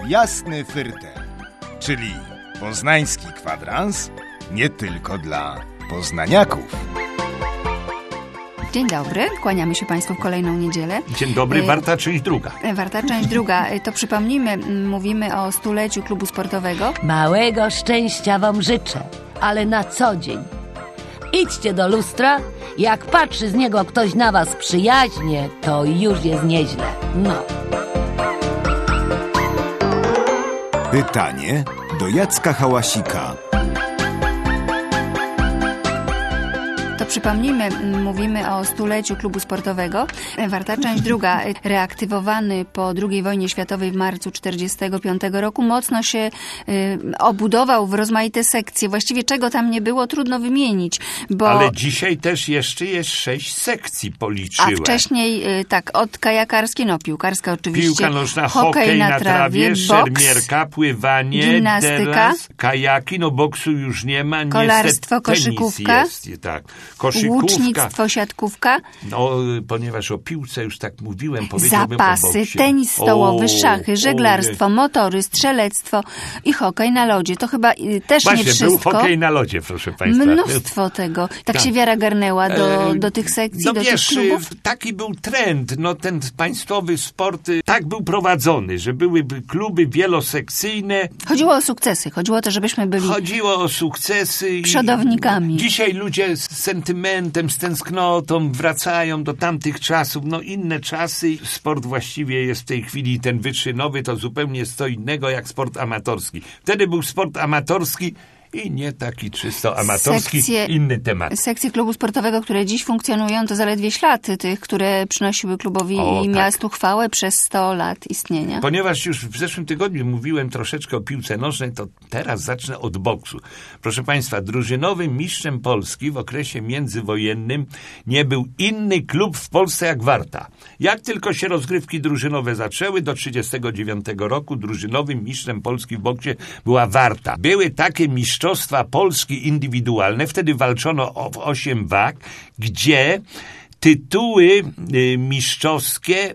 Jasny Fyrtek, czyli poznański kwadrans nie tylko dla poznaniaków. Dzień dobry, kłaniamy się Państwu w kolejną niedzielę. Dzień dobry, warta część druga. Warta część druga. To przypomnijmy, mówimy o 100-leciu klubu sportowego. Małego szczęścia wam życzę, ale na co dzień. Idźcie do lustra, jak patrzy z niego ktoś na was przyjaźnie, to już jest nieźle. No. Pytanie do Jacka Hałasika. To przypomnijmy, mówimy o 100-leciu klubu sportowego. Warta część druga, reaktywowany po II wojnie światowej w marcu 1945 roku, mocno się obudował w rozmaite sekcje. Właściwie czego tam nie było, trudno wymienić. Bo... Ale dzisiaj też jeszcze jest 6 sekcji, policzyłem. A wcześniej, tak, od kajakarskiej, piłkarska oczywiście. Piłka nożna, hokej na trawie, szermierka, pływanie, gimnastyka, teraz, kajaki, boksu już nie ma. Kolarstwo, koszykówka. Jest, tak. Koszykówka. Łucznictwo, siatkówka. Ponieważ o piłce już tak mówiłem, powiedziałbym zapasy, o boksie. tenis stołowy, szachy, żeglarstwo, motory, strzelectwo i hokej na lodzie. To chyba też właśnie, nie wszystko. Był hokej na lodzie, proszę Państwa. Mnóstwo tego. Tak się wiara garnęła do tych sekcji, do tych klubów. Taki był trend. Ten państwowy sport tak był prowadzony, że były kluby wielosekcyjne. Chodziło o sukcesy. Chodziło o to, żebyśmy byli przodownikami. Dzisiaj ludzie z sentymentem, z tęsknotą wracają do tamtych czasów. Inne czasy. Sport właściwie jest w tej chwili ten wyczynowy, to zupełnie jest co innego jak sport amatorski. Wtedy był sport amatorski i nie taki czysto amatorski, inny temat. Sekcje klubu sportowego, które dziś funkcjonują, to zaledwie ślad tych, które przynosiły klubowi i miastu chwałę przez 100 lat istnienia. Ponieważ już w zeszłym tygodniu mówiłem troszeczkę o piłce nożnej, to teraz zacznę od boksu. Proszę Państwa, drużynowym mistrzem Polski w okresie międzywojennym nie był inny klub w Polsce jak Warta. Jak tylko się rozgrywki drużynowe zaczęły, do 1939 roku drużynowym mistrzem Polski w boksie była Warta. Były takie mistrzostwa Polski indywidualne, wtedy walczono o 8 wag, gdzie tytuły mistrzowskie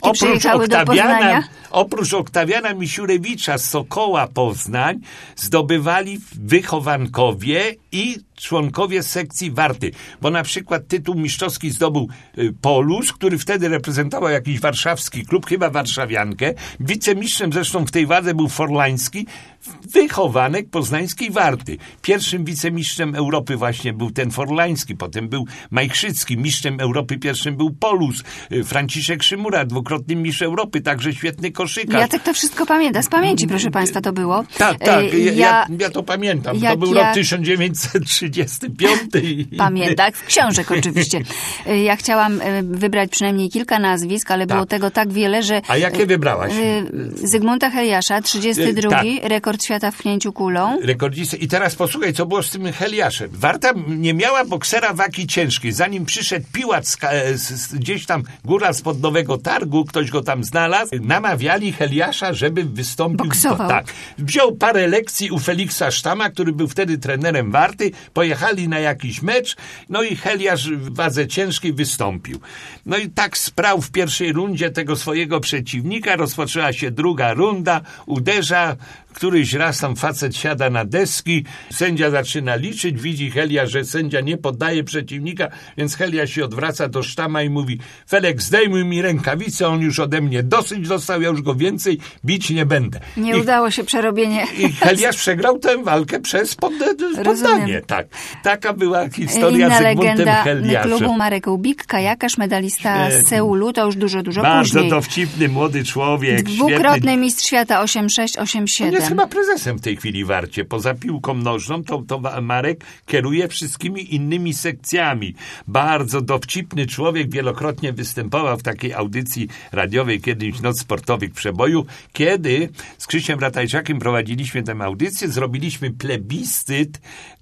oprócz Oktawiana Misiurewicza z Sokoła Poznań zdobywali wychowankowie i członkowie sekcji Warty. Bo na przykład tytuł mistrzowski zdobył Polus, który wtedy reprezentował jakiś warszawski klub, chyba warszawiankę. Wicemistrzem zresztą w tej wadze był Forlański, wychowanek poznańskiej Warty. Pierwszym wicemistrzem Europy właśnie był ten Forlański, potem był Majchrzycki, mistrzem Europy pierwszym był Polus, Franciszek Szymura, dwukrotny mistrz Europy, także świetny koszykarz. Jacek to wszystko pamięta, z pamięci, proszę Państwa, to było. Tak, ja to pamiętam. To był rok 1935. Pamiętam, z książek oczywiście. Ja chciałam wybrać przynajmniej kilka nazwisk, ale było tego tak wiele, że... A jakie wybrałaś? Zygmunta Heliasza, 32, rekord świata w pchnięciu kulą. Rekordzista. I teraz posłuchaj, co było z tym Heliaszem. Warta nie miała boksera wagi ciężkiej. Zanim przyszedł Piłat gdzieś tam góra spod Nowego Targu, ktoś go tam znalazł, namawiali Heliasza, żeby wystąpił. Boksował. Wziął parę lekcji u Feliksa Sztama, który był wtedy trenerem Warty, pojechali na jakiś mecz, i Heliasz w wadze ciężkiej wystąpił. I tak sprał w pierwszej rundzie tego swojego przeciwnika, rozpoczęła się druga runda, uderza, któryś raz tam facet siada na deski, sędzia zaczyna liczyć, widzi Heliasz, że sędzia nie poddaje przeciwnika, więc Heliasz się odwraca do Sztama i mówi: Felek, zdejmuj mi rękawice, on już ode mnie dosyć dostał, ja już go więcej bić nie będę. Nie udało się przerobienie. I Heliasz przegrał tę walkę przez poddanie. Tak. Taka była historia z Zygmuntem Heliaszem. Inna legenda klubu Marek Łubik, kajakarz, medalista z Seulu, to już dużo bardzo później. dowcipny, młody człowiek. Dwukrotny mistrz świata 8-6, 8-7. On jest chyba prezesem w tej chwili w Warcie. Poza piłką nożną to Marek kieruje wszystkimi innymi sekcjami. Bardzo dowcipny człowiek, wielokrotnie występował w takiej audycji radiowej kiedyś Noc Sportowych Przeboju, kiedy z Krzysiem Ratajczakiem prowadziliśmy tę audycję, zrobiliśmy plebiscyt na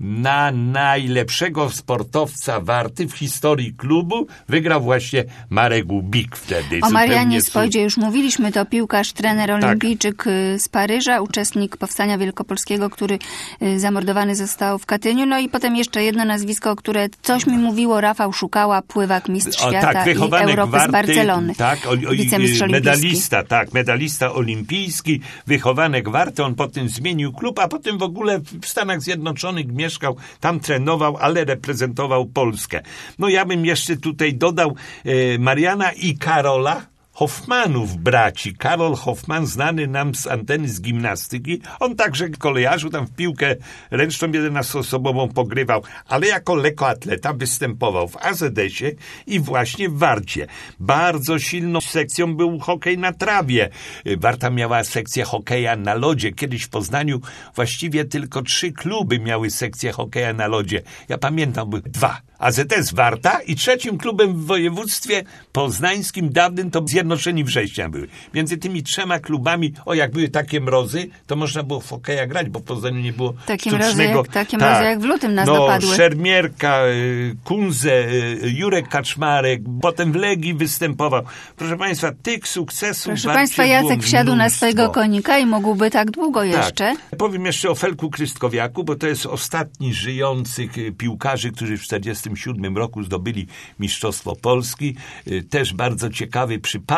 na najlepszego sportowca Warty w historii klubu wygrał właśnie Marek Łubik wtedy. O Marianie Spojdzie już mówiliśmy, to piłkarz, trener olimpijczyk z Paryża, uczestnik Powstania Wielkopolskiego, który zamordowany został w Katyniu. No i potem jeszcze jedno nazwisko, które coś mi mówiło, Rafał Szukała, pływak, mistrz świata i Europy Warty, z Barcelony. Wicemistrz olimpijski. Medalista olimpijski, wychowanek Warty, on potem zmienił klub, a potem w ogóle w Stanach Zjednoczonych mieszkał, tam trenował, ale reprezentował Polskę. No ja bym jeszcze tutaj dodał Mariana i Karola Hoffmanów braci. Karol Hoffman, znany nam z anteny z gimnastyki, on także kolejarzu tam w piłkę ręczną 11-osobową pogrywał, ale jako lekkoatleta występował w AZS-ie i właśnie w Warcie. Bardzo silną sekcją był hokej na trawie. Warta miała sekcję hokeja na lodzie. Kiedyś w Poznaniu właściwie tylko 3 kluby miały sekcję hokeja na lodzie. Ja pamiętam, były 2. AZS Warta i trzecim klubem w województwie poznańskim dawnym to Zjednoczeni Września były. Między tymi 3 klubami, jak były takie mrozy, to można było w hokeja grać, bo w Poznaniu nie było takie sztucznego. Mrozy jak w lutym nas dopadły. Szermierka, Kunze, Jurek Kaczmarek, potem w Legii występował. Proszę Państwa, tych sukcesów... Proszę Państwa, Jacek wsiadł na swojego konika i mógłby tak długo jeszcze. Powiem jeszcze o Felku Krystkowiaku, bo to jest ostatni żyjących piłkarzy, którzy w 1947 roku zdobyli Mistrzostwo Polski. Też bardzo ciekawy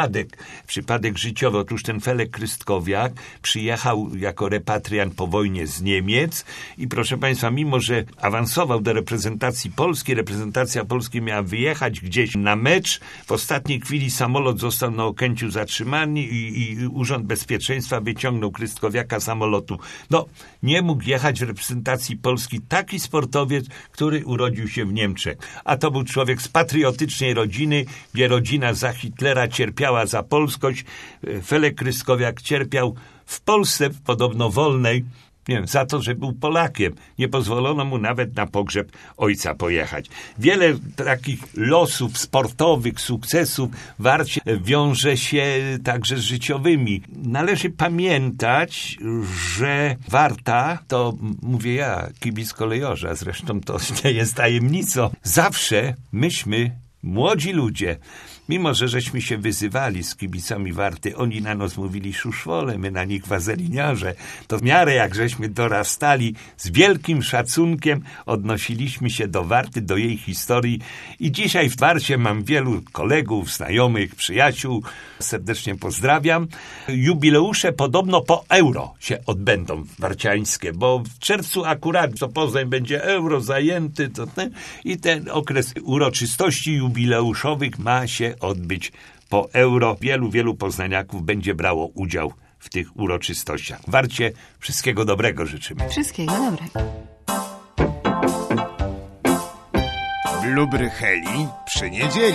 przypadek życiowy. Otóż ten Felek Krystkowiak przyjechał jako repatriant po wojnie z Niemiec i proszę Państwa, mimo że awansował do reprezentacji Polski, reprezentacja Polski miała wyjechać gdzieś na mecz, w ostatniej chwili samolot został na Okęciu zatrzymany i Urząd Bezpieczeństwa wyciągnął Krystkowiaka z samolotu. Nie mógł jechać w reprezentacji Polski taki sportowiec, który urodził się w Niemczech. A to był człowiek z patriotycznej rodziny, gdzie rodzina za Hitlera cierpiała za polskość. Felek Krystkowiak cierpiał w Polsce, podobno wolnej, za to, że był Polakiem. Nie pozwolono mu nawet na pogrzeb ojca pojechać. Wiele takich losów sportowych, sukcesów w Warcie wiąże się także z życiowymi. Należy pamiętać, że Warta, to mówię ja, kibic kolejorza, zresztą to nie jest tajemnicą. Zawsze myśmy, młodzi ludzie, mimo że żeśmy się wyzywali z kibicami Warty, oni na nas mówili szuszwole, my na nich wazeliniarze, to w miarę jak żeśmy dorastali, z wielkim szacunkiem odnosiliśmy się do Warty, do jej historii i dzisiaj w Warcie mam wielu kolegów, znajomych, przyjaciół, serdecznie pozdrawiam. Jubileusze podobno po euro się odbędą warciańskie, bo w czerwcu akurat to Poznań będzie euro zajęty i ten okres uroczystości jubileuszowych ma się odbyć po euro. Wielu poznaniaków będzie brało udział w tych uroczystościach. Warcie wszystkiego dobrego życzymy. Wszystkiego dobrego. Blubry Heli przy niedzieli.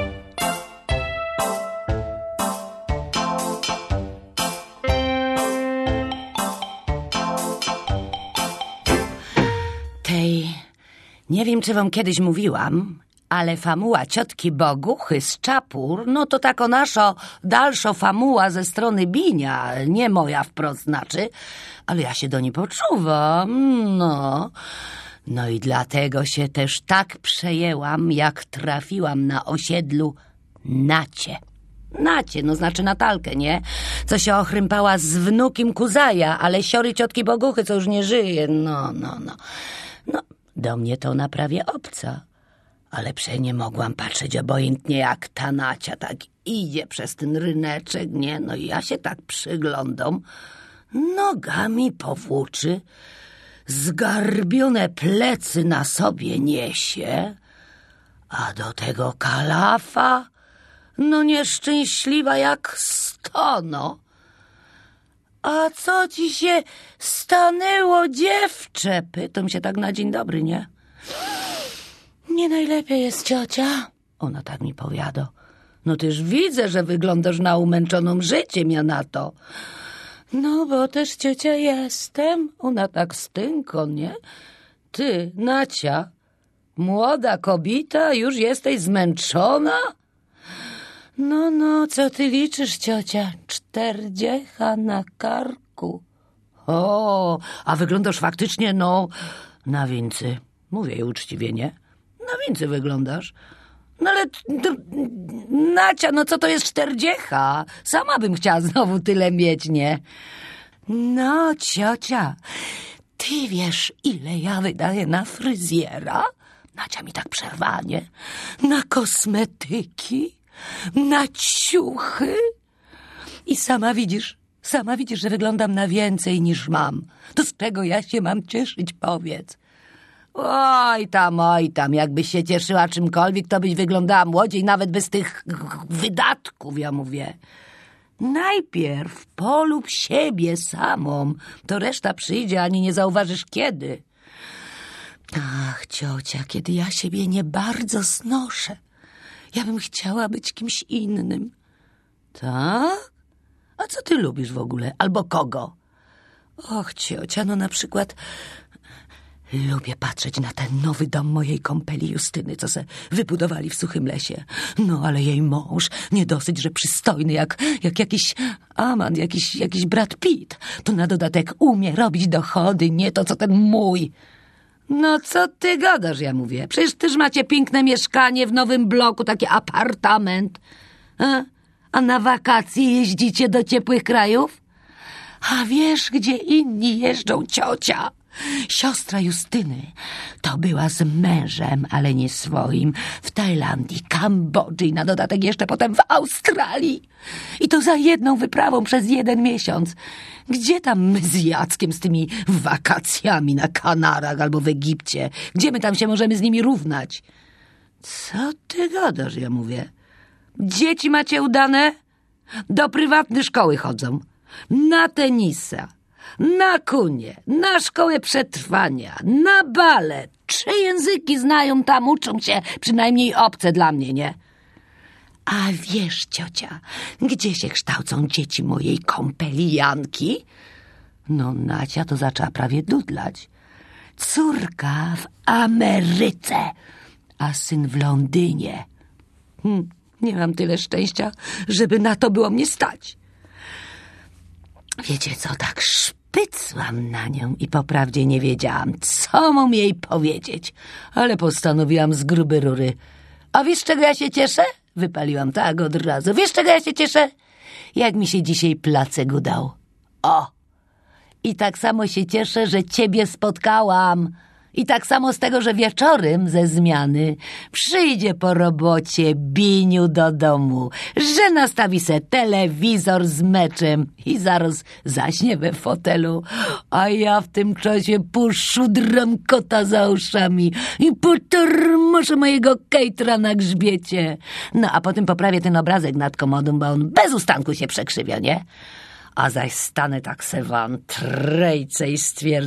Nie wiem, czy wam kiedyś mówiłam, ale famuła ciotki Boguchy z Czapur, to tako naszo dalszo famuła ze strony Binia, nie moja wprost znaczy, ale ja się do niej poczuwam, No i dlatego się też tak przejęłam, jak trafiłam na osiedlu Nacie, znaczy Natalkę, nie? Co się ochrympała z wnukiem Kuzaja, ale siory ciotki Boguchy, co już nie żyje, No, do mnie to ona prawie obca. Ale nie mogłam patrzeć obojętnie, jak ta Nacia tak idzie przez ten ryneczek, nie? I ja się tak przyglądam. Nogami powłóczy, zgarbione plecy na sobie niesie, a do tego kalafa, nieszczęśliwa jak 100, A co ci się stanęło, dziewczę? Pytam się tak na dzień dobry, nie? Nie najlepiej jest, ciocia. Ona tak mi powiada. Też widzę, że wyglądasz na umęczoną życiem, ja na to. Bo też ciocia jestem. Ona tak stynko, nie? Ty, Nacia, młoda kobieta, już jesteś zmęczona? Co ty liczysz, ciocia? 40 na karku. A wyglądasz faktycznie, na więcej. Mówię jej uczciwie, nie? Na więcej wyglądasz. No ale, Nacia, no co to jest 40? Sama bym chciała znowu tyle mieć, nie? No, ciocia, ty wiesz, ile ja wydaję na fryzjera? Nacia mi tak przerwała, nie? Na kosmetyki, na ciuchy. I sama widzisz, że wyglądam na więcej niż mam. To z czego ja się mam cieszyć, powiedz? Oj tam, jakbyś się cieszyła czymkolwiek, to byś wyglądała młodziej, nawet bez tych wydatków, ja mówię. Najpierw polub siebie samą, to reszta przyjdzie, ani nie zauważysz kiedy. Ach, ciocia, kiedy ja siebie nie bardzo znoszę. Ja bym chciała być kimś innym. Tak? A co ty lubisz w ogóle? Albo kogo? Och, ciocia, no na przykład lubię patrzeć na ten nowy dom mojej kąpeli Justyny, co se wybudowali w Suchym Lesie. No, ale jej mąż, nie dosyć, że przystojny, jak jakiś Amand, jakiś Brad Pitt. To na dodatek umie robić dochody, nie to, co ten mój. No, co ty gadasz, ja mówię. Przecież też macie piękne mieszkanie w nowym bloku, taki apartament. A na wakacje jeździcie do ciepłych krajów? A wiesz, gdzie inni jeżdżą, ciocia? Siostra Justyny to była z mężem, ale nie swoim, w Tajlandii, Kambodży i na dodatek jeszcze potem w Australii. I to za jedną wyprawą przez 1 miesiąc. Gdzie tam my z Jackiem z tymi wakacjami na Kanarach albo w Egipcie? Gdzie my tam się możemy z nimi równać? Co ty gadasz, ja mówię. Dzieci macie udane? Do prywatnej szkoły chodzą. Na tenisa, na kunie, na szkołę przetrwania, na balet. 3 języki znają tam, uczą się, przynajmniej obce dla mnie, nie? A wiesz, ciocia, gdzie się kształcą dzieci mojej kąpeli Janki? No, Nacia to zaczęła prawie dudlać. Córka w Ameryce, a syn w Londynie. Nie mam tyle szczęścia, żeby na to było mnie stać. Wiecie co, tak szpycłam na nią i po prawdzie nie wiedziałam, co mam jej powiedzieć. Ale postanowiłam z grubej rury. A wiesz, czego ja się cieszę? Wypaliłam tak od razu. Wiesz, czego ja się cieszę? Jak mi się dzisiaj placek udał. O! I tak samo się cieszę, że ciebie spotkałam. I tak samo z tego, że wieczorem ze zmiany przyjdzie po robocie Biniu do domu, że nastawi se telewizor z meczem i zaraz zaśnie we fotelu, a ja w tym czasie poszudram kota za uszami i potormoszę mojego kejtra na grzbiecie. No a potem poprawię ten obrazek nad komodą, bo on bez ustanku się przekrzywia, nie? A zaś stanę tak se w antrejce i stwierdzę,